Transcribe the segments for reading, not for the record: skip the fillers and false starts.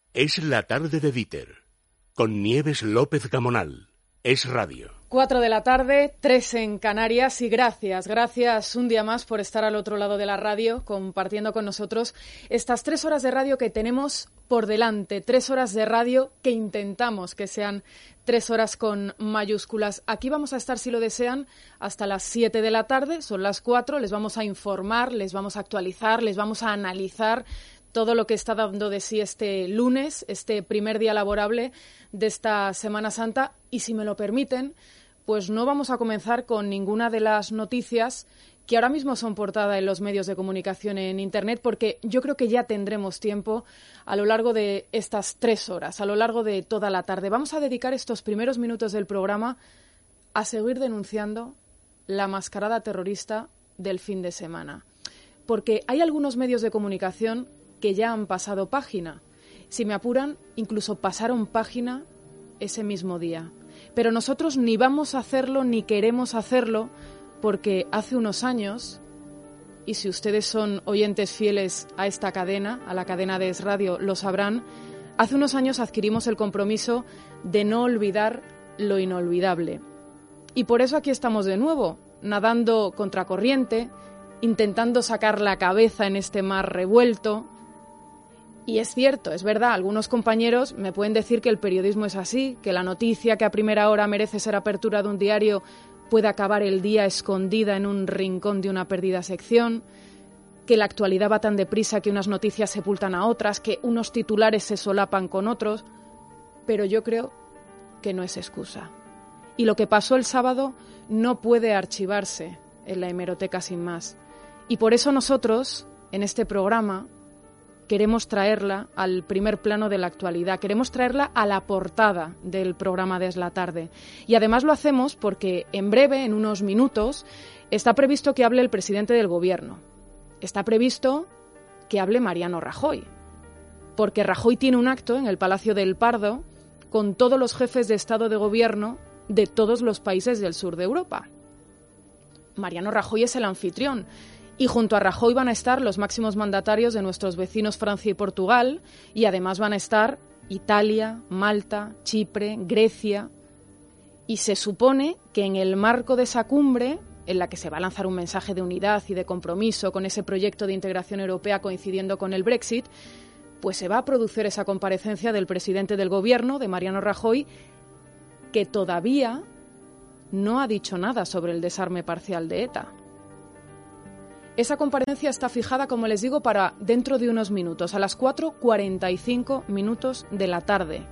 Es la tarde de Dieter, con Nieves López Gamonal. Es radio. 4 de la tarde, 3 en Canarias, y gracias un día más por estar al otro lado de la radio, compartiendo con nosotros estas 3 horas de radio que tenemos por delante, 3 horas de radio que intentamos que sean 3 horas con mayúsculas. Aquí vamos a estar, si lo desean, hasta las 7 de la tarde, son las 4, les vamos a informar, les vamos a actualizar, les vamos a analizar todo lo que está dando de sí este lunes, este primer día laborable de esta Semana Santa. Y si me lo permiten, pues no vamos a comenzar con ninguna de las noticias que ahora mismo son portada en los medios de comunicación en Internet, porque yo creo que ya tendremos tiempo a lo largo de estas 3 horas, a lo largo de toda la tarde. Vamos a dedicar estos primeros minutos del programa a seguir denunciando la mascarada terrorista del fin de semana, porque hay algunos medios de comunicación que ya han pasado página. Si me apuran, incluso pasaron página ese mismo día. Pero nosotros ni vamos a hacerlo ni queremos hacerlo, porque hace unos años, y si ustedes son oyentes fieles a esta cadena, a la cadena de Es Radio, lo sabrán, hace unos años adquirimos el compromiso de no olvidar lo inolvidable. Y por eso aquí estamos de nuevo, nadando contracorriente, intentando sacar la cabeza en este mar revuelto. Y es cierto, es verdad, algunos compañeros me pueden decir que el periodismo es así, que la noticia que a primera hora merece ser apertura de un diario puede acabar el día escondida en un rincón de una perdida sección, que la actualidad va tan deprisa que unas noticias sepultan a otras, que unos titulares se solapan con otros, pero yo creo que no es excusa. Y lo que pasó el sábado no puede archivarse en la hemeroteca sin más. Y por eso nosotros, en este programa, queremos traerla al primer plano de la actualidad, queremos traerla a la portada del programa de Es la Tarde. Y además lo hacemos porque en breve, en unos minutos, está previsto que hable el presidente del Gobierno. Está previsto que hable Mariano Rajoy, porque Rajoy tiene un acto en el Palacio del Pardo con todos los jefes de Estado de Gobierno de todos los países del sur de Europa. Mariano Rajoy es el anfitrión. Y junto a Rajoy van a estar los máximos mandatarios de nuestros vecinos Francia y Portugal, y además van a estar Italia, Malta, Chipre, Grecia. Y se supone que en el marco de esa cumbre, en la que se va a lanzar un mensaje de unidad y de compromiso con ese proyecto de integración europea coincidiendo con el Brexit, pues se va a producir esa comparecencia del presidente del Gobierno, de Mariano Rajoy, que todavía no ha dicho nada sobre el desarme parcial de ETA. Esa comparecencia está fijada, como les digo, para dentro de unos minutos, a las 4:45 minutos de la tarde.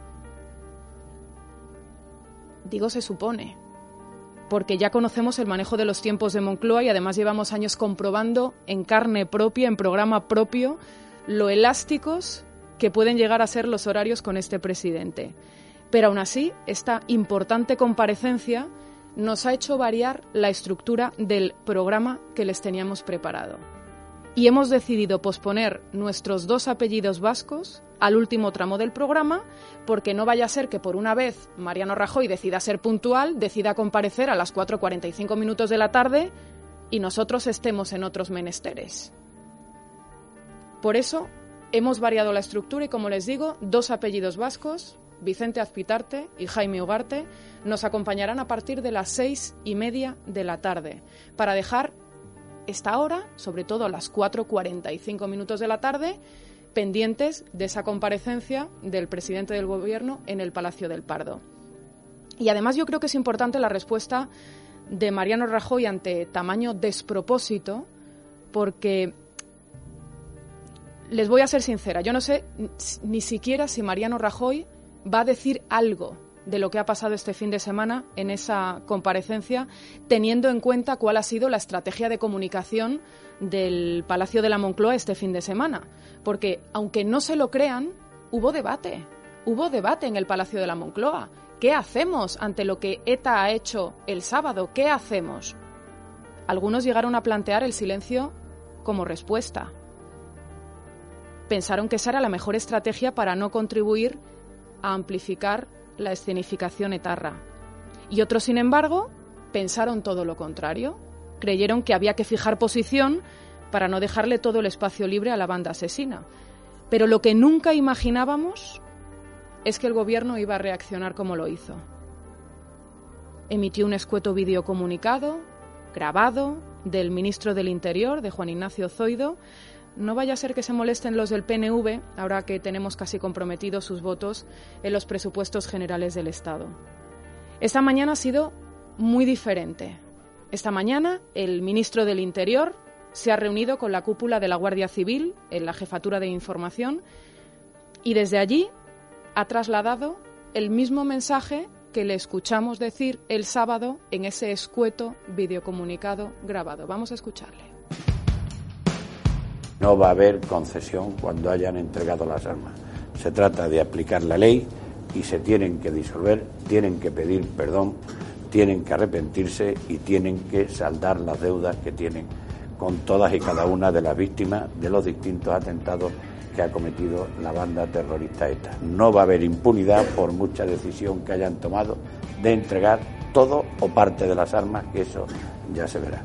Digo se supone, porque ya conocemos el manejo de los tiempos de Moncloa y además llevamos años comprobando en carne propia, en programa propio, lo elásticos que pueden llegar a ser los horarios con este presidente. Pero aún así, esta importante comparecencia nos ha hecho variar la estructura del programa que les teníamos preparado. Y hemos decidido posponer nuestros 2 apellidos vascos al último tramo del programa, porque no vaya a ser que por una vez Mariano Rajoy decida ser puntual, decida comparecer a las 4:45 minutos de la tarde y nosotros estemos en otros menesteres. Por eso hemos variado la estructura y, como les digo, 2 apellidos vascos, Vicente Azpitarte y Jaime Ugarte, nos acompañarán a partir de las 6:30 de la tarde para dejar esta hora, sobre todo a las 4:45 minutos de la tarde, pendientes de esa comparecencia del presidente del Gobierno en el Palacio del Pardo. Y además yo creo que es importante la respuesta de Mariano Rajoy ante tamaño despropósito, porque les voy a ser sincera, yo no sé ni siquiera si Mariano Rajoy va a decir algo de lo que ha pasado este fin de semana en esa comparecencia, teniendo en cuenta cuál ha sido la estrategia de comunicación del Palacio de la Moncloa este fin de semana. Porque, aunque no se lo crean, hubo debate en el Palacio de la Moncloa. ¿Qué hacemos ante lo que ETA ha hecho el sábado? ¿Qué hacemos? Algunos llegaron a plantear el silencio como respuesta. Pensaron que esa era la mejor estrategia para no contribuir a amplificar la escenificación etarra. Y otros, sin embargo, pensaron todo lo contrario. Creyeron que había que fijar posición para no dejarle todo el espacio libre a la banda asesina. Pero lo que nunca imaginábamos es que el Gobierno iba a reaccionar como lo hizo. Emitió un escueto videocomunicado, grabado, del ministro del Interior, de Juan Ignacio Zoido. No vaya a ser que se molesten los del PNV, ahora que tenemos casi comprometidos sus votos en los presupuestos generales del Estado. Esta mañana ha sido muy diferente. Esta mañana el ministro del Interior se ha reunido con la cúpula de la Guardia Civil en la Jefatura de Información y desde allí ha trasladado el mismo mensaje que le escuchamos decir el sábado en ese escueto videocomunicado grabado. Vamos a escucharle. No va a haber concesión cuando hayan entregado las armas. Se trata de aplicar la ley y se tienen que disolver, tienen que pedir perdón, tienen que arrepentirse y tienen que saldar las deudas que tienen con todas y cada una de las víctimas de los distintos atentados que ha cometido la banda terrorista ETA. No va a haber impunidad por mucha decisión que hayan tomado de entregar todo o parte de las armas, que eso ya se verá.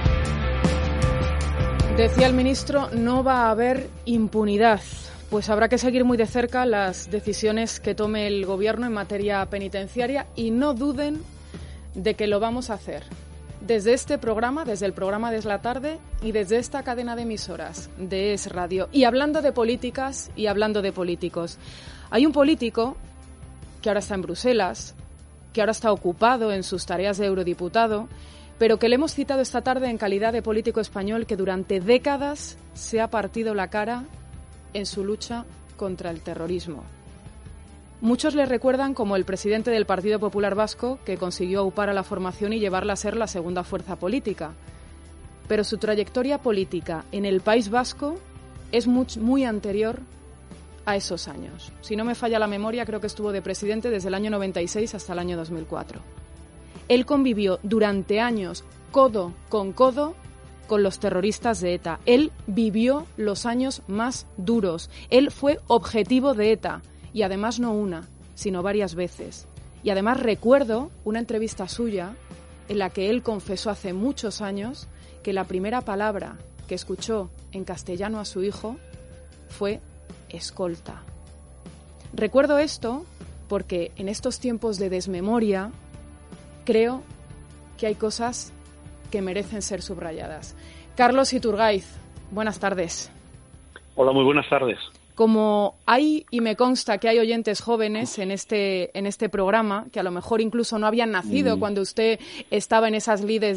Decía el ministro, no va a haber impunidad. Pues habrá que seguir muy de cerca las decisiones que tome el Gobierno en materia penitenciaria y no duden de que lo vamos a hacer. Desde este programa, desde el programa de Es la Tarde y desde esta cadena de emisoras de Es Radio. Y hablando de políticas y hablando de políticos, hay un político que ahora está en Bruselas, que ahora está ocupado en sus tareas de eurodiputado, pero que le hemos citado esta tarde en calidad de político español que durante décadas se ha partido la cara en su lucha contra el terrorismo. Muchos le recuerdan como el presidente del Partido Popular Vasco, que consiguió aupar a la formación y llevarla a ser la segunda fuerza política. Pero su trayectoria política en el País Vasco es muy anterior a esos años. Si no me falla la memoria, creo que estuvo de presidente desde el año 96 hasta el año 2004. Él convivió durante años codo con los terroristas de ETA. Él vivió los años más duros. Él fue objetivo de ETA. Y además no una, sino varias veces. Y además recuerdo una entrevista suya en la que él confesó hace muchos años que la primera palabra que escuchó en castellano a su hijo fue escolta. Recuerdo esto porque en estos tiempos de desmemoria creo que hay cosas que merecen ser subrayadas. Carlos Iturgaiz, buenas tardes. Hola, muy buenas tardes. Como hay, y me consta que hay oyentes jóvenes en este programa, que a lo mejor incluso no habían nacido cuando usted estaba en esas lides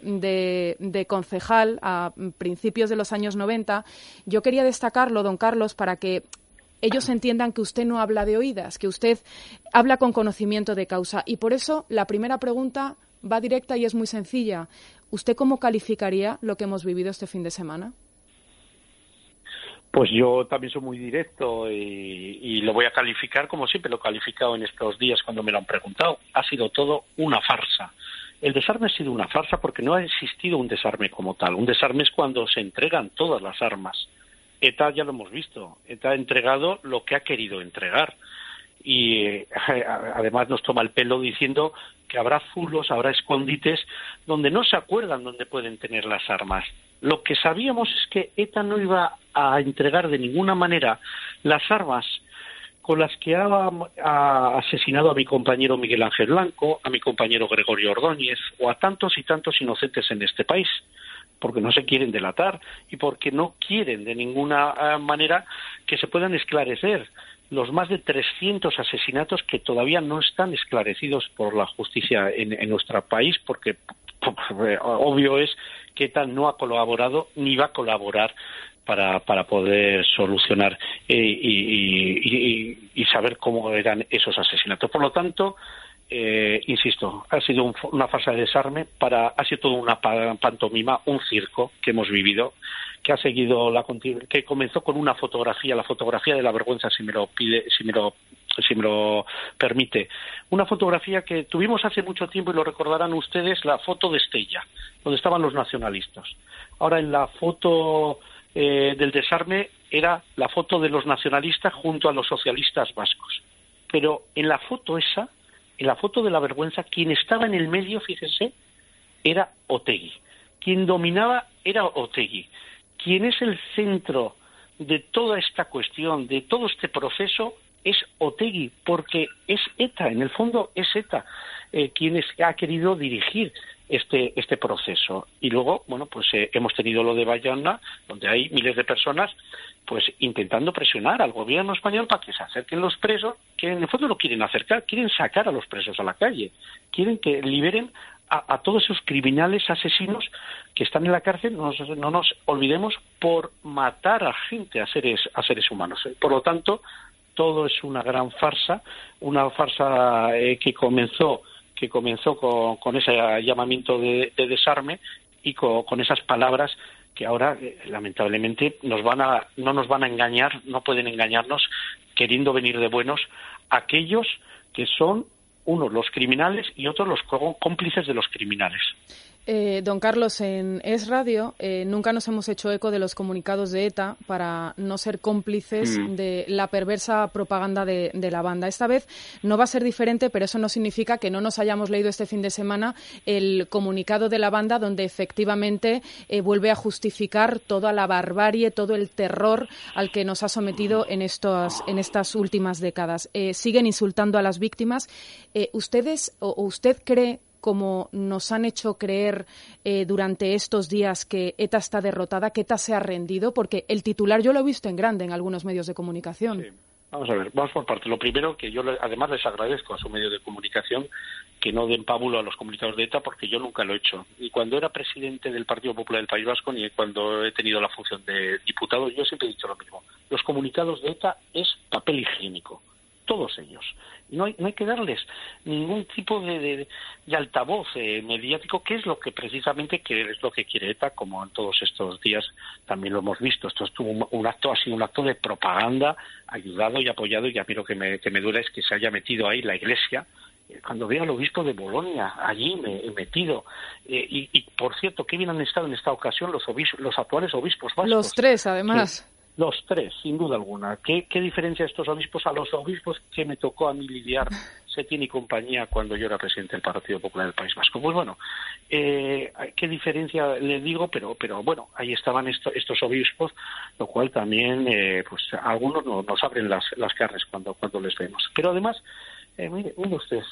de concejal a principios de los años 90, yo quería destacarlo, don Carlos, para que ellos entiendan que usted no habla de oídas, que usted habla con conocimiento de causa. Y por eso la primera pregunta va directa y es muy sencilla. ¿Usted cómo calificaría lo que hemos vivido este fin de semana? Pues yo también soy muy directo y lo voy a calificar como siempre lo he calificado en estos días cuando me lo han preguntado. Ha sido todo una farsa. El desarme ha sido una farsa porque no ha existido un desarme como tal. Un desarme es cuando se entregan todas las armas. ETA ya lo hemos visto. ETA ha entregado lo que ha querido entregar. Y además nos toma el pelo diciendo que habrá zulos, habrá escondites donde no se acuerdan dónde pueden tener las armas. Lo que sabíamos es que ETA no iba a entregar de ninguna manera las armas con las que ha asesinado a mi compañero Miguel Ángel Blanco, a mi compañero Gregorio Ordóñez o a tantos y tantos inocentes en este país, porque no se quieren delatar y porque no quieren de ninguna manera que se puedan esclarecer los más de 300 asesinatos que todavía no están esclarecidos por la justicia en nuestro país, porque obvio es que ETA no ha colaborado ni va a colaborar para poder solucionar y saber cómo eran esos asesinatos. Por lo tanto, insisto, ha sido una farsa de desarme, ha sido toda una pantomima, un circo que hemos vivido, que comenzó con una fotografía, la fotografía de la vergüenza, si me lo permite. Una fotografía que tuvimos hace mucho tiempo, y lo recordarán ustedes, la foto de Estella, donde estaban los nacionalistas. Ahora en la foto del desarme era la foto de los nacionalistas junto a los socialistas vascos. Pero en la foto esa, en la foto de la vergüenza, quien estaba en el medio, fíjense, era Otegi. Quien dominaba era Otegi. Quien es el centro de toda esta cuestión, de todo este proceso, es Otegi, porque es ETA, en el fondo es ETA quien ha querido dirigir este proceso. Y luego, bueno, pues hemos tenido lo de Bayona, donde hay miles de personas pues intentando presionar al gobierno español para que se acerquen los presos, que en el fondo no quieren acercar, quieren sacar a los presos a la calle, quieren que liberen a todos esos criminales asesinos que están en la cárcel, no nos olvidemos, por matar a gente, a seres humanos. Por lo tanto, todo es una gran farsa, que comenzó con ese llamamiento de desarme y con esas palabras que ahora lamentablemente no nos van a engañar, no pueden engañarnos queriendo venir de buenos aquellos que son unos los criminales y otros los cómplices de los criminales. Don Carlos, en Es Radio nunca nos hemos hecho eco de los comunicados de ETA para no ser cómplices de la perversa propaganda de la banda. Esta vez no va a ser diferente, pero eso no significa que no nos hayamos leído este fin de semana el comunicado de la banda, donde efectivamente vuelve a justificar toda la barbarie, todo el terror al que nos ha sometido en estas últimas décadas. Siguen insultando a las víctimas. ¿Usted cree, como nos han hecho creer durante estos días, que ETA está derrotada, que ETA se ha rendido? Porque el titular yo lo he visto en grande en algunos medios de comunicación. Sí. Vamos a ver, vamos por partes. Lo primero, que yo además les agradezco a su medio de comunicación que no den pábulo a los comunicados de ETA, porque yo nunca lo he hecho. Y cuando era presidente del Partido Popular del País Vasco, ni cuando he tenido la función de diputado, yo siempre he dicho lo mismo. Los comunicados de ETA es papel higiénico. Todos ellos. No hay que darles ningún tipo de altavoz mediático, que es lo que precisamente es lo que quiere ETA, como en todos estos días también lo hemos visto. Esto ha sido un acto de propaganda, ayudado y apoyado, y a mí lo que me duele es que se haya metido ahí la Iglesia. Cuando veo al obispo de Bolonia allí metido, y por cierto, qué bien han estado en esta ocasión los actuales obispos vascos. Los tres, además. Sí. Los tres, sin duda alguna. ¿Qué diferencia estos obispos a los obispos que me tocó a mí lidiar, Setién y compañía, cuando yo era presidente del Partido Popular del País Vasco? Pues bueno, qué diferencia le digo, pero bueno, ahí estaban estos obispos, lo cual también, pues algunos nos abren las carnes cuando les vemos. Pero además, mire ustedes,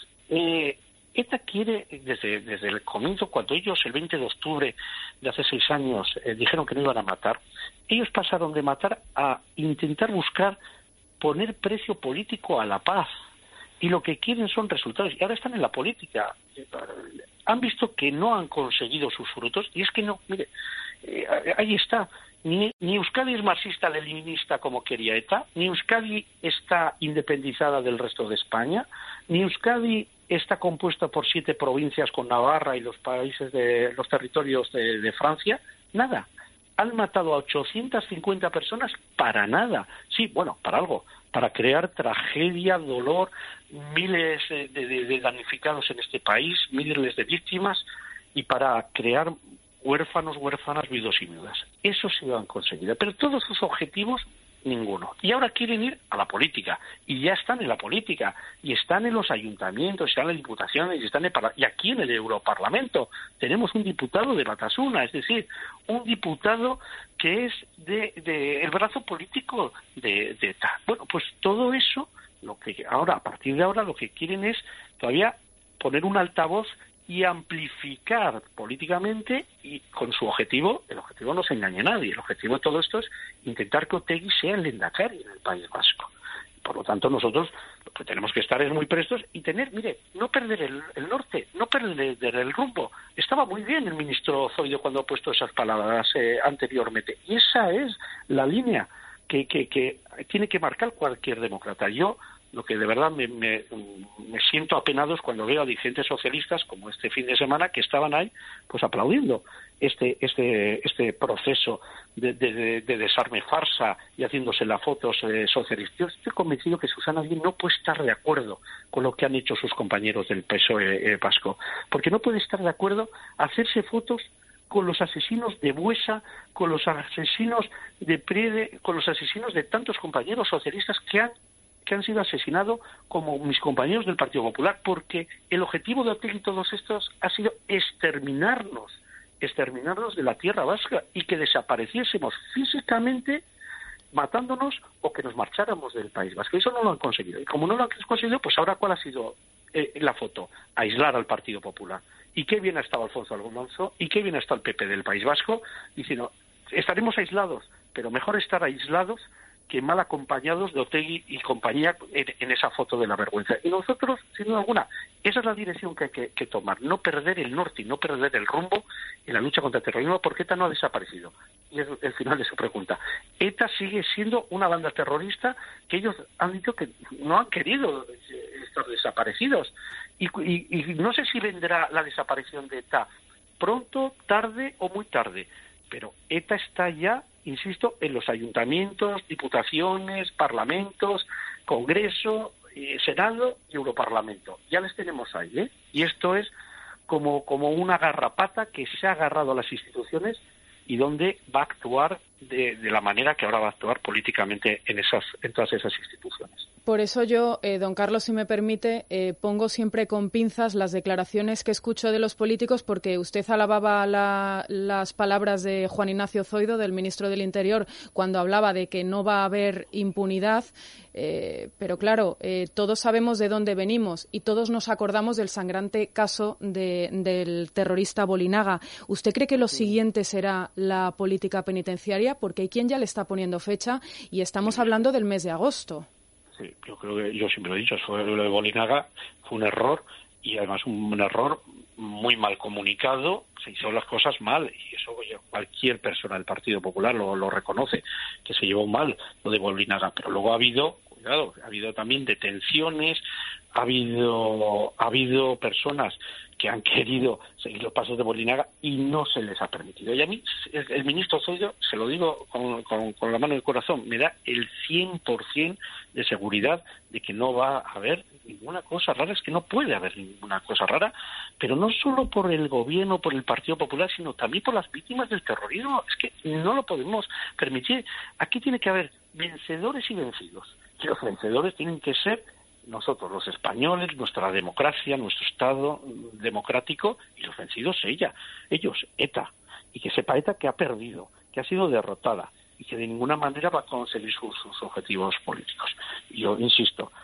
ETA quiere, desde el comienzo, cuando ellos el 20 de octubre de hace 6 años dijeron que no iban a matar, ellos pasaron de matar a intentar buscar poner precio político a la paz. Y lo que quieren son resultados. Y ahora están en la política. Han visto que no han conseguido sus frutos. Y es que no, mire, ahí está. Ni Euskadi es marxista-leninista como quería ETA, ni Euskadi está independizada del resto de España, ni Euskadi está compuesta por 7 provincias con Navarra y los territorios de Francia. Nada. Han matado a 850 personas para nada. Sí, bueno, para algo. Para crear tragedia, dolor, miles de damnificados en este país, miles de víctimas, y para crear huérfanos, huérfanas, viudos y viudas. Eso sí lo han conseguido. Pero todos sus objetivos, ninguno. Y ahora quieren ir a la política. Y ya están en la política. Y están en los ayuntamientos, están en las diputaciones, y aquí en el Europarlamento tenemos un diputado de Batasuna, es decir, un diputado que es el brazo político de ETA. Bueno, pues todo eso, a partir de ahora, lo que quieren es todavía poner un altavoz y amplificar políticamente, y con su objetivo, el objetivo no se engañe a nadie, el objetivo de todo esto es intentar que Otegi sea el lehendakari en el País Vasco. Por lo tanto, nosotros lo que tenemos que estar es muy prestos y no perder el norte, no perder el rumbo. Estaba muy bien el ministro Zoido cuando ha puesto esas palabras anteriormente, y esa es la línea que tiene que marcar cualquier demócrata. Yo lo que de verdad me siento apenado es cuando veo a dirigentes socialistas, como este fin de semana, que estaban ahí pues aplaudiendo este proceso de desarme farsa y haciéndose las fotos socialistas. Yo estoy convencido que Susana Díaz no puede estar de acuerdo con lo que han hecho sus compañeros del PSOE vasco, porque no puede estar de acuerdo hacerse fotos con los asesinos de Buesa, con los asesinos de Prede, con los asesinos de tantos compañeros socialistas que han sido asesinados, como mis compañeros del Partido Popular, porque el objetivo de Otegi y todos estos ha sido exterminarnos de la tierra vasca y que desapareciésemos físicamente matándonos o que nos marcháramos del País Vasco. Eso no lo han conseguido. Y como no lo han conseguido, pues ahora ¿cuál ha sido la foto? Aislar al Partido Popular. ¿Y qué bien ha estado Alfonso Alonso? ¿Y qué bien ha estado el PP del País Vasco? Diciendo, estaremos aislados, pero mejor estar aislados que mal acompañados de Otegi y compañía en esa foto de la vergüenza. Y nosotros, sin duda alguna, esa es la dirección que hay que tomar, no perder el norte y no perder el rumbo en la lucha contra el terrorismo, porque ETA no ha desaparecido. Y es el final de su pregunta. ETA sigue siendo una banda terrorista que ellos han dicho que no han querido estar desaparecidos. Y no sé si vendrá la desaparición de ETA pronto, tarde o muy tarde, pero ETA está ya, insisto, en los ayuntamientos, diputaciones, parlamentos, Congreso, Senado y Europarlamento. Ya les tenemos ahí, ¿eh? Y esto es como una garrapata que se ha agarrado a las instituciones y donde va a actuar de la manera que ahora va a actuar políticamente en todas esas instituciones. Por eso yo, don Carlos, si me permite, pongo siempre con pinzas las declaraciones que escucho de los políticos, porque usted alababa las palabras de Juan Ignacio Zoido, del ministro del Interior, cuando hablaba de que no va a haber impunidad, pero claro, todos sabemos de dónde venimos y todos nos acordamos del sangrante caso del terrorista Bolinaga. ¿Usted cree que lo siguiente será la política penitenciaria? Porque hay quien ya le está poniendo fecha y estamos hablando del mes de agosto. Sí, yo creo que yo siempre lo he dicho, lo de Bolinaga fue un error y además un error muy mal comunicado, se hicieron las cosas mal y eso cualquier persona del Partido Popular lo reconoce, que se llevó mal lo de Bolinaga, pero luego ha habido también detenciones, ha habido personas que han querido seguir los pasos de Bolinaga y no se les ha permitido. Y a mí, el ministro Zoido, se lo digo con la mano del corazón, me da el 100% de seguridad de que no va a haber ninguna cosa rara, es que no puede haber ninguna cosa rara, pero no solo por el gobierno, por el Partido Popular, sino también por las víctimas del terrorismo. Es que no lo podemos permitir. Aquí tiene que haber vencedores y vencidos. Y los vencedores tienen que ser nosotros, los españoles, nuestra democracia, nuestro Estado democrático, y los vencidos ellos, ETA, y que sepa ETA que ha perdido, que ha sido derrotada y que de ninguna manera va a conseguir sus objetivos políticos. Y yo insisto,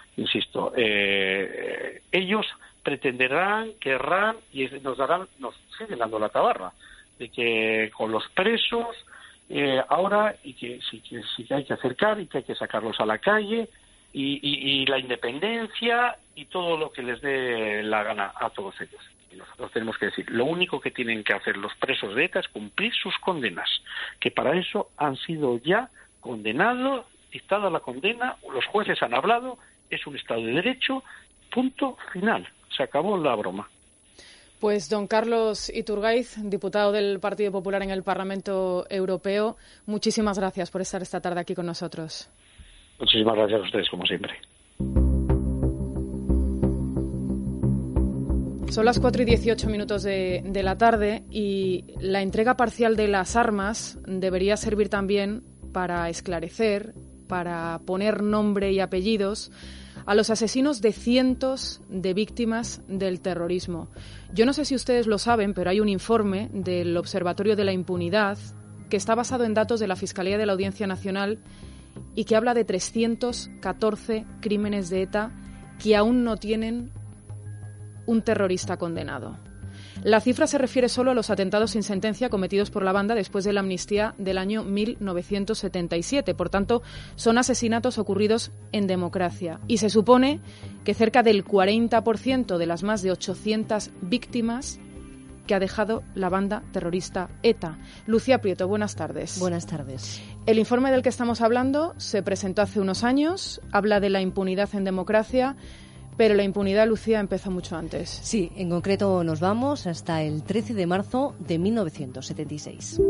ellos pretenderán, querrán y nos siguen dando la tabarra de que con los presos ahora y que sí que hay que acercar y que hay que sacarlos a la calle y la independencia y todo lo que les dé la gana a todos ellos. Y nosotros tenemos que decir, lo único que tienen que hacer los presos de ETA es cumplir sus condenas, que para eso han sido ya condenados, dictada la condena, los jueces han hablado, es un Estado de Derecho, punto final, se acabó la broma. Pues don Carlos Iturgaiz, diputado del Partido Popular en el Parlamento Europeo, muchísimas gracias por estar esta tarde aquí con nosotros. Muchísimas gracias a ustedes, como siempre. Son las 4:18 de la tarde y la entrega parcial de las armas debería servir también para esclarecer, para poner nombre y apellidos a los asesinos de cientos de víctimas del terrorismo. Yo no sé si ustedes lo saben, pero hay un informe del Observatorio de la Impunidad que está basado en datos de la Fiscalía de la Audiencia Nacional y que habla de 314 crímenes de ETA que aún no tienen un terrorista condenado. La cifra se refiere solo a los atentados sin sentencia cometidos por la banda después de la amnistía del año 1977. Por tanto, son asesinatos ocurridos en democracia. Y se supone que cerca del 40% de las más de 800 víctimas que ha dejado la banda terrorista ETA. Lucía Prieto, buenas tardes. Buenas tardes. El informe del que estamos hablando se presentó hace unos años, habla de la impunidad en democracia, pero la impunidad, Lucía, empezó mucho antes. Sí, en concreto nos vamos hasta el 13 de marzo de 1976.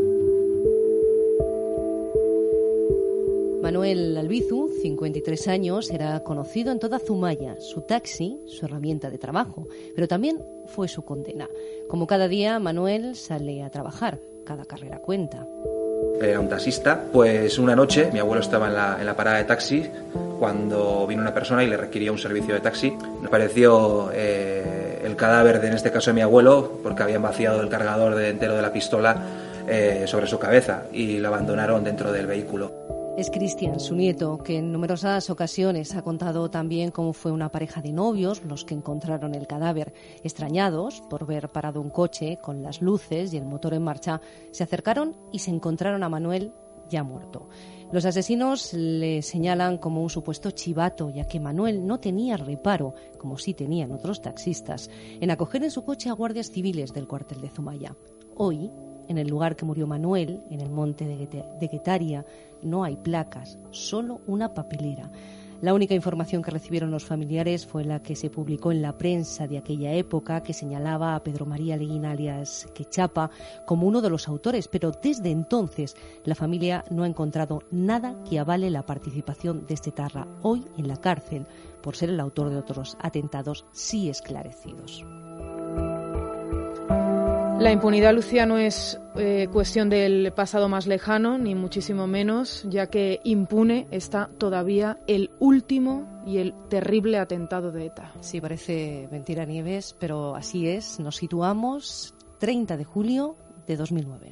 Manuel Albizu, 53 años, era conocido en toda Zumaya, su taxi, su herramienta de trabajo, pero también fue su condena. Como cada día, Manuel sale a trabajar, cada carrera cuenta. Era un taxista, pues una noche mi abuelo estaba en la parada de taxi cuando vino una persona y le requería un servicio de taxi. Nos pareció el cadáver en este caso de mi abuelo, porque habían vaciado el cargador entero de la pistola sobre su cabeza y lo abandonaron dentro del vehículo. Es Cristian, su nieto, que en numerosas ocasiones ha contado también cómo fue una pareja de novios los que encontraron el cadáver. Extrañados por ver parado un coche con las luces y el motor en marcha, se acercaron y se encontraron a Manuel ya muerto. Los asesinos le señalan como un supuesto chivato, ya que Manuel no tenía reparo, como sí tenían otros taxistas, en acoger en su coche a guardias civiles del cuartel de Zumaya. Hoy, en el lugar que murió Manuel, en el monte de Guetaria, no hay placas, solo una papelera. La única información que recibieron los familiares fue la que se publicó en la prensa de aquella época, que señalaba a Pedro María Leguín, alias Quechapa, como uno de los autores, pero desde entonces la familia no ha encontrado nada que avale la participación de este etarra, hoy en la cárcel, por ser el autor de otros atentados sí esclarecidos. La impunidad, Lucía, no es cuestión del pasado más lejano, ni muchísimo menos, ya que impune está todavía el último y el terrible atentado de ETA. Sí, parece mentira, Nieves, pero así es. Nos situamos 30 de julio de 2009.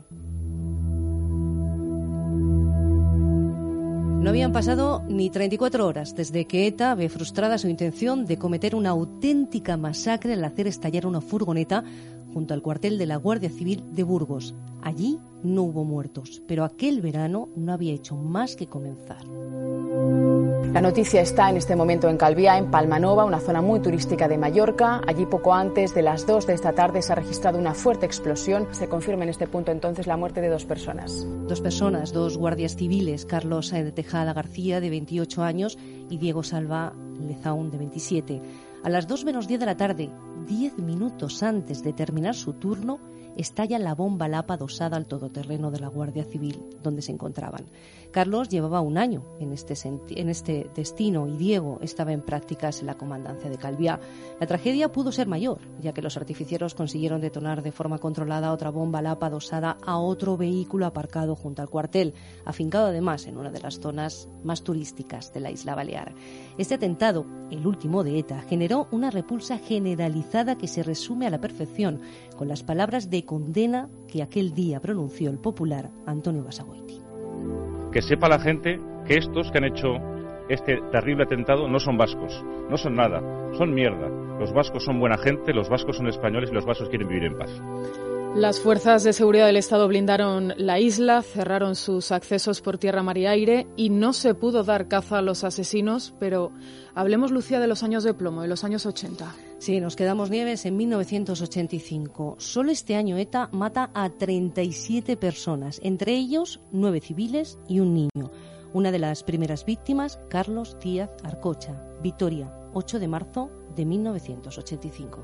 No habían pasado ni 34 horas desde que ETA ve frustrada su intención de cometer una auténtica masacre al hacer estallar una furgoneta junto al cuartel de la Guardia Civil de Burgos. Allí no hubo muertos, pero aquel verano no había hecho más que comenzar. La noticia está en este momento en Calviá, en Palmanova, una zona muy turística de Mallorca. Allí poco antes de las 2 de esta tarde se ha registrado una fuerte explosión. Se confirma en este punto entonces la muerte de 2 personas. 2 personas, 2 guardias civiles, Carlos Sáenz de Tejada García, de 28 años, y Diego Salva Lezaun, de 27. A las 2 menos 10 de la tarde, 10 minutos antes de terminar su turno, estalla la bomba Lapa adosada al todoterreno de la Guardia Civil, donde se encontraban. Carlos llevaba un año en este destino y Diego estaba en prácticas en la comandancia de Calviá. La tragedia pudo ser mayor, ya que los artificieros consiguieron detonar de forma controlada otra bomba Lapa adosada a otro vehículo aparcado junto al cuartel, afincado además en una de las zonas más turísticas de la isla Balear. Este atentado, el último de ETA, generó una repulsa generalizada que se resume a la perfección con las palabras de condena que aquel día pronunció el popular Antonio Basagoiti. Que sepa la gente que estos que han hecho este terrible atentado no son vascos, no son nada, son mierda. Los vascos son buena gente, los vascos son españoles y los vascos quieren vivir en paz. Las fuerzas de seguridad del Estado blindaron la isla, cerraron sus accesos por tierra, mar y aire y no se pudo dar caza a los asesinos, pero hablemos, Lucía, de los años de plomo, de los años 80. Sí, nos quedamos, Nieves, en 1985. Solo este año ETA mata a 37 personas, entre ellos 9 civiles y un niño. Una de las primeras víctimas, Carlos Díaz Arcocha, Vitoria, 8 de marzo de 1985.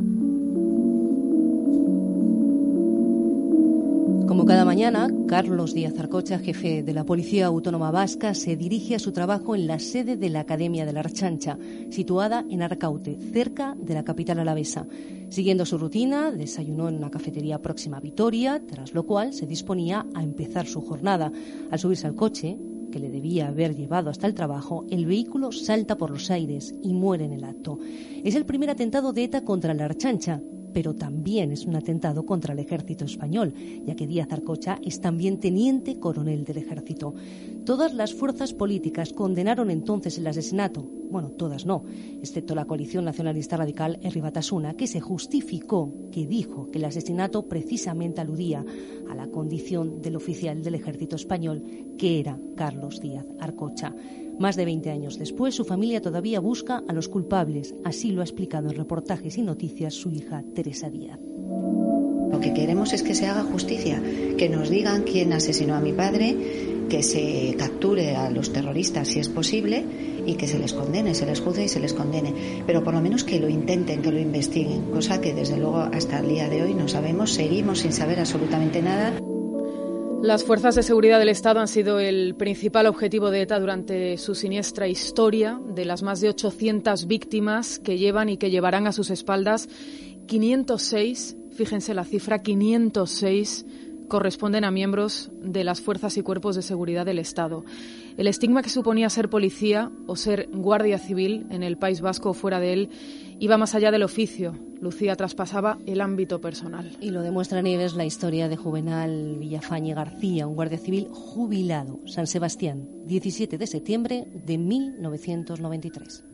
Como cada mañana, Carlos Díaz Arcocha, jefe de la Policía Autónoma Vasca, se dirige a su trabajo en la sede de la Academia de la Archancha, situada en Arcaute, cerca de la capital alavesa. Siguiendo su rutina, desayunó en una cafetería próxima a Vitoria, tras lo cual se disponía a empezar su jornada. Al subirse al coche, que le debía haber llevado hasta el trabajo, el vehículo salta por los aires y muere en el acto. Es el primer atentado de ETA contra la Archancha, pero también es un atentado contra el ejército español, ya que Díaz Arcocha es también teniente coronel del ejército. Todas las fuerzas políticas condenaron entonces el asesinato. Bueno, todas no, excepto la coalición nacionalista radical Herri Batasuna, que se justificó, que dijo que el asesinato precisamente aludía a la condición del oficial del ejército español, que era Carlos Díaz Arcocha. Más de 20 años después, su familia todavía busca a los culpables. Así lo ha explicado en reportajes y noticias su hija Teresa Díaz. Lo que queremos es que se haga justicia, que nos digan quién asesinó a mi padre, que se capture a los terroristas si es posible y que se les condene, se les juzgue y se les condene. Pero por lo menos que lo intenten, que lo investiguen, cosa que desde luego hasta el día de hoy no sabemos, seguimos sin saber absolutamente nada. Las fuerzas de seguridad del Estado han sido el principal objetivo de ETA durante su siniestra historia. De las más de 800 víctimas que llevan y que llevarán a sus espaldas, 506, fíjense la cifra, 506 corresponden a miembros de las fuerzas y cuerpos de seguridad del Estado. El estigma que suponía ser policía o ser guardia civil en el País Vasco o fuera de él iba más allá del oficio. Lucía traspasaba el ámbito personal. Y lo demuestra, Nieves, la historia de Juvenal Villafañe García, un guardia civil jubilado, San Sebastián, 17 de septiembre de 1993.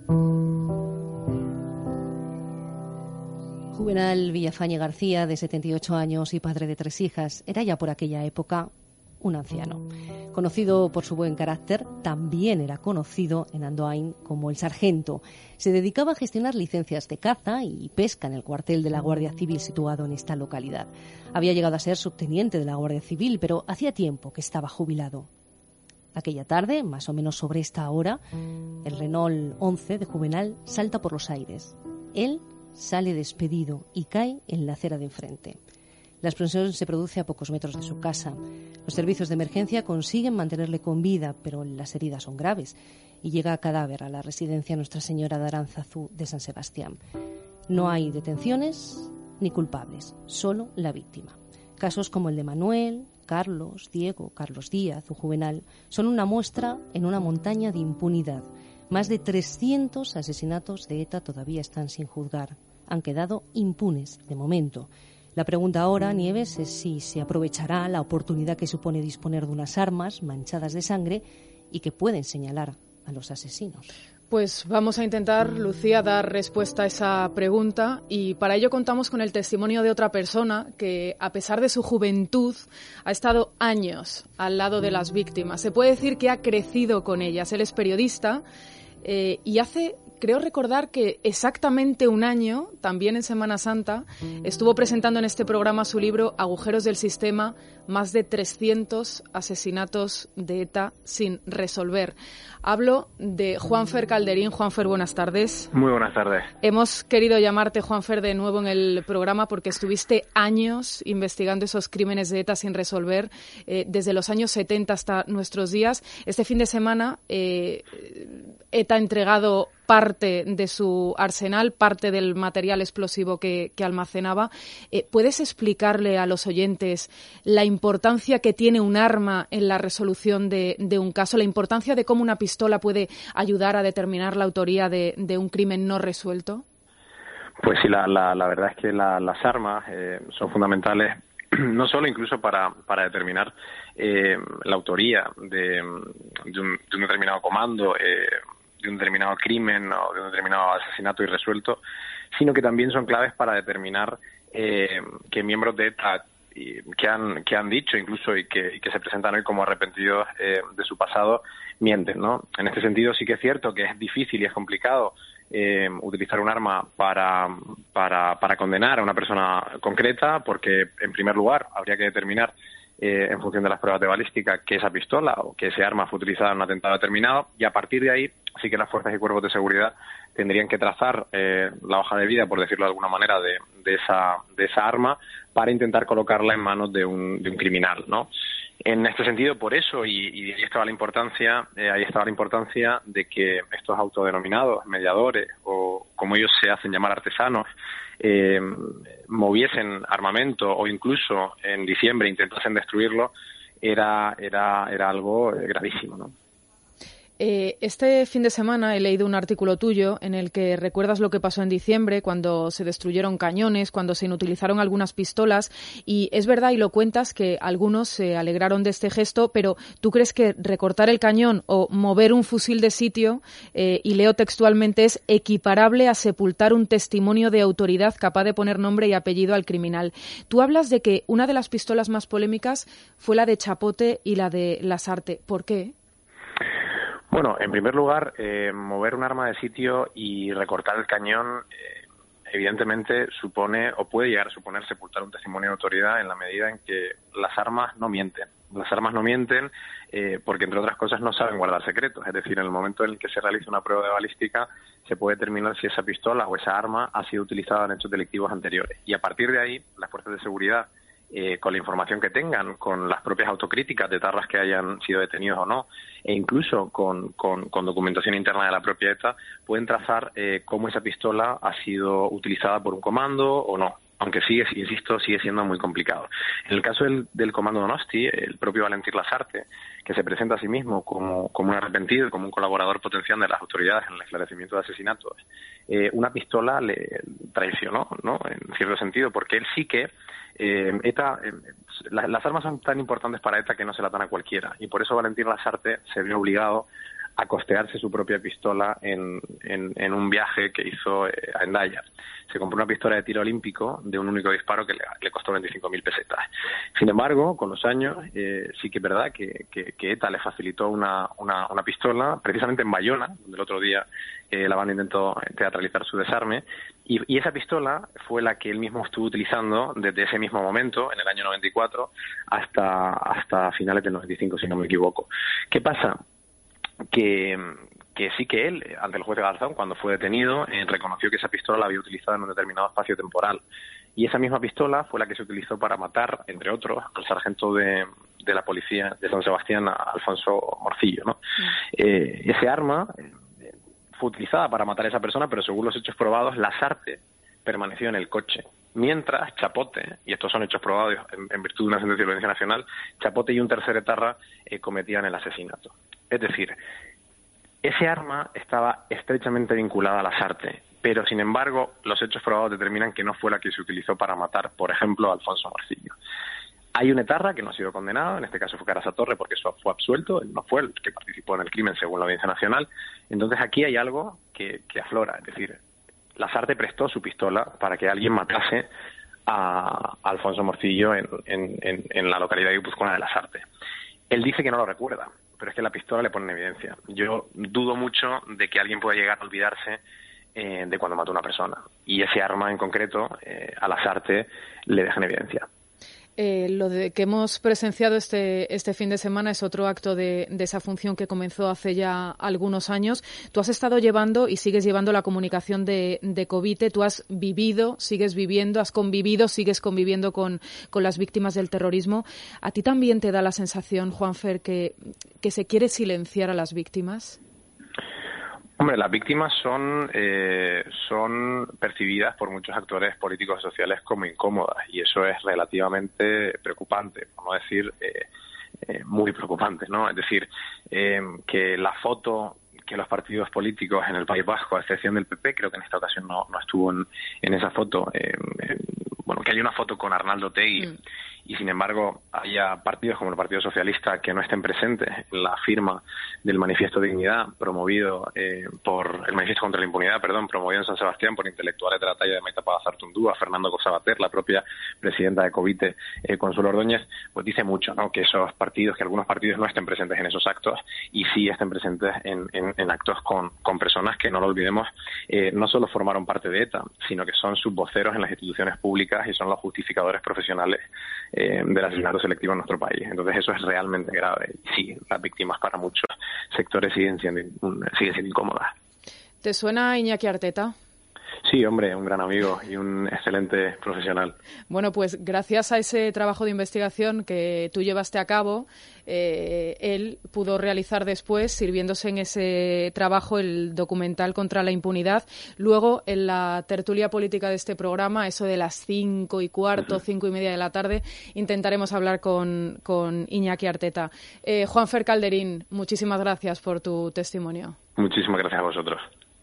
Juvenal Villafañe García, de 78 años y padre de 3 hijas, era ya por aquella época un anciano. Conocido por su buen carácter, también era conocido en Andoain como el Sargento. Se dedicaba a gestionar licencias de caza y pesca en el cuartel de la Guardia Civil situado en esta localidad. Había llegado a ser subteniente de la Guardia Civil, pero hacía tiempo que estaba jubilado. Aquella tarde, más o menos sobre esta hora, el Renault 11 de Juvenal salta por los aires. Él sale despedido y cae en la acera de enfrente. La explosión se produce a pocos metros de su casa. Los servicios de emergencia consiguen mantenerle con vida, pero las heridas son graves y llega a cadáver a la residencia Nuestra Señora de Aránzazu de San Sebastián. No hay detenciones ni culpables, solo la víctima. Casos como el de Manuel, Carlos, Diego, Carlos Díaz o Juvenal son una muestra en una montaña de impunidad. Más de 300 asesinatos de ETA todavía están sin juzgar. Han quedado impunes de momento. La pregunta ahora, Nieves, es si se aprovechará la oportunidad que supone disponer de unas armas manchadas de sangre y que pueden señalar a los asesinos. Pues vamos a intentar, Lucía, dar respuesta a esa pregunta, y para ello contamos con el testimonio de otra persona que, a pesar de su juventud, ha estado años al lado de las víctimas. Se puede decir que ha crecido con ellas. Él es periodista y hace, creo recordar que exactamente un año, también en Semana Santa, estuvo presentando en este programa su libro Agujeros del Sistema, más de 300 asesinatos de ETA sin resolver. Hablo de Juanfer Calderín. Juanfer, buenas tardes. Muy buenas tardes. Hemos querido llamarte, Juanfer, de nuevo en el programa porque estuviste años investigando esos crímenes de ETA sin resolver, desde los años 70 hasta nuestros días. Este fin de semana ETA ha entregado parte de su arsenal, parte del material explosivo que almacenaba. ¿Puedes explicarle a los oyentes la importancia que tiene un arma en la resolución de un caso, la importancia de cómo una pistola puede ayudar a determinar la autoría de un crimen no resuelto? Pues sí, la verdad es que las armas son fundamentales, no solo incluso para determinar la autoría de un determinado comando, de un determinado crimen o de un determinado asesinato irresuelto, sino que también son claves para determinar que miembros de ETA que han dicho incluso y que se presentan hoy como arrepentidos de su pasado mienten, ¿no? En este sentido sí que es cierto que es difícil y es complicado utilizar un arma para condenar a una persona concreta, porque en primer lugar habría que determinar en función de las pruebas de balística que esa pistola o que ese arma fue utilizada en un atentado determinado, y a partir de ahí sí que las fuerzas y cuerpos de seguridad tendrían que trazar la hoja de vida, por decirlo de alguna manera, de esa arma para intentar colocarla en manos de un criminal, ¿no? En este sentido, por eso, y ahí estaba la importancia de que estos autodenominados mediadores, o como ellos se hacen llamar, artesanos, moviesen armamento o incluso en diciembre intentasen destruirlo, era algo gravísimo, ¿no? Este fin de semana he leído un artículo tuyo en el que recuerdas lo que pasó en diciembre, cuando se destruyeron cañones, cuando se inutilizaron algunas pistolas, y es verdad, y lo cuentas, que algunos se alegraron de este gesto, pero ¿tú crees que recortar el cañón o mover un fusil de sitio, y leo textualmente, es equiparable a sepultar un testimonio de autoridad capaz de poner nombre y apellido al criminal? Tú hablas de que una de las pistolas más polémicas fue la de Chapote y la de Lasarte. ¿Por qué? Bueno, en primer lugar, mover un arma de sitio y recortar el cañón evidentemente supone o puede llegar a suponer sepultar un testimonio de autoridad, en la medida en que las armas no mienten. Las armas no mienten porque, entre otras cosas, no saben guardar secretos. Es decir, en el momento en el que se realiza una prueba de balística se puede determinar si esa pistola o esa arma ha sido utilizada en hechos delictivos anteriores. Y a partir de ahí, las fuerzas de seguridad, con la información que tengan, con las propias autocríticas de etarras que hayan sido detenidos o no, e incluso con documentación interna de la propia ETA, pueden trazar cómo esa pistola ha sido utilizada por un comando o no. aunque sigue siendo muy complicado. En el caso del Comando Donosti, el propio Valentín Lasarte, que se presenta a sí mismo como un arrepentido y como un colaborador potencial de las autoridades en el esclarecimiento de asesinatos, una pistola le traicionó, ¿no?, en cierto sentido, porque él sí que ETA, las armas son tan importantes para ETA que no se las dan a cualquiera, y por eso Valentín Lasarte se vio obligado a costearse su propia pistola en un viaje que hizo a Hendaya. Se compró una pistola de tiro olímpico de un único disparo que le costó 25.000 pesetas. Sin embargo, con los años, sí que es verdad que ETA le facilitó una pistola, precisamente en Bayona, donde el otro día la banda intentó teatralizar su desarme, y esa pistola fue la que él mismo estuvo utilizando desde ese mismo momento, en el año 94, hasta finales del 95, si no me equivoco. ¿Qué pasa? Que sí que él, ante el juez de Garzón, cuando fue detenido, reconoció que esa pistola la había utilizado en un determinado espacio temporal. Y esa misma pistola fue la que se utilizó para matar, entre otros, al sargento de la policía de San Sebastián, Alfonso Morcillo, ¿no? Ese arma fue utilizada para matar a esa persona, pero según los hechos probados, Lasarte permaneció en el coche. Mientras Chapote, y estos son hechos probados en virtud de una sentencia de Audiencia Nacional, Chapote y un tercer etarra cometían el asesinato. Es decir, ese arma estaba estrechamente vinculada a Lasarte, pero sin embargo los hechos probados determinan que no fue la que se utilizó para matar, por ejemplo, a Alfonso Morcillo. Hay un etarra que no ha sido condenado, en este caso fue Carasa Torre, porque eso fue absuelto, él no fue el que participó en el crimen según la Audiencia Nacional. Entonces aquí hay algo que aflora, es decir, Lasarte prestó su pistola para que alguien matase a Alfonso Morcillo en la localidad guipuzcoana de Lasarte. Él dice que no lo recuerda, pero es que la pistola le pone en evidencia. Yo dudo mucho de que alguien pueda llegar a olvidarse de cuando mató a una persona. Y ese arma en concreto, a Lasarte, le deja en evidencia. Lo de que hemos presenciado este fin de semana es otro acto de esa función que comenzó hace ya algunos años. Tú has estado llevando y sigues llevando la comunicación de Covite. Tú has vivido, sigues viviendo, has convivido, sigues conviviendo con las víctimas del terrorismo. ¿A ti también te da la sensación, Juanfer, que se quiere silenciar a las víctimas? Hombre, las víctimas son percibidas por muchos actores políticos y sociales como incómodas, y eso es relativamente preocupante, por no decir muy preocupante, ¿no? Es decir, que la foto que los partidos políticos en el País Vasco, a excepción del PP, creo que en esta ocasión no estuvo en esa foto, bueno, que hay una foto con Arnaldo Otegi, y sin embargo haya partidos como el Partido Socialista que no estén presentes en la firma del Manifiesto de Dignidad promovido por el Manifiesto contra la Impunidad, promovido en San Sebastián por intelectuales de la talla de Maite Pagazartundúa, Fernando Cosabater, la propia presidenta de Covite, Consuelo Ordóñez, pues dice mucho, ¿no?, que algunos partidos no estén presentes en esos actos y sí estén presentes en actos con personas que, no lo olvidemos, no solo formaron parte de ETA, sino que son sus voceros en las instituciones públicas y son los justificadores profesionales del asesinato selectivo en nuestro país. Entonces eso es realmente grave. Sí, las víctimas para muchos sectores siguen siendo incómodas. ¿Te suena Iñaki Arteta? Sí, hombre, un gran amigo y un excelente profesional. Bueno, pues gracias a ese trabajo de investigación que tú llevaste a cabo, él pudo realizar después, sirviéndose en ese trabajo, el documental contra la impunidad. Luego, en la tertulia política de este programa, eso de las 5:15, 5:30 de la tarde, intentaremos hablar con Iñaki Arteta. Juanfer Calderín, muchísimas gracias por tu testimonio. Muchísimas gracias a vosotros.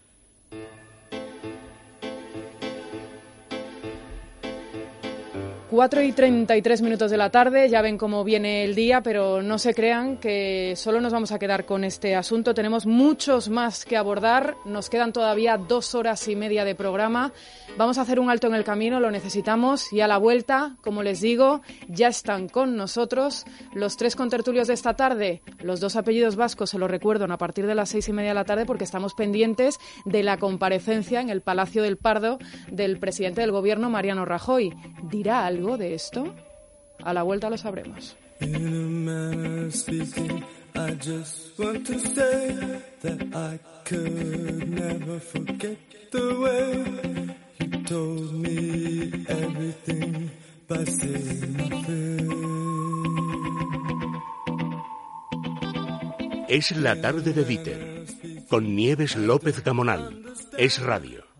4:33 de la tarde, ya ven cómo viene el día, pero no se crean que solo nos vamos a quedar con este asunto. Tenemos muchos más que abordar, nos quedan todavía 2 horas y media de programa. Vamos a hacer un alto en el camino, lo necesitamos, y a la vuelta, como les digo, ya están con nosotros los 3 contertulios de esta tarde. Los 2 apellidos vascos, se lo recuerdo, a partir de las 6:30 de la tarde, porque estamos pendientes de la comparecencia en el Palacio del Pardo del presidente del Gobierno, Mariano Rajoy. ¿Dirá algo de esto? A la vuelta lo sabremos. Es la tarde de Dieter, con Nieves López Gamonal. Es Radio.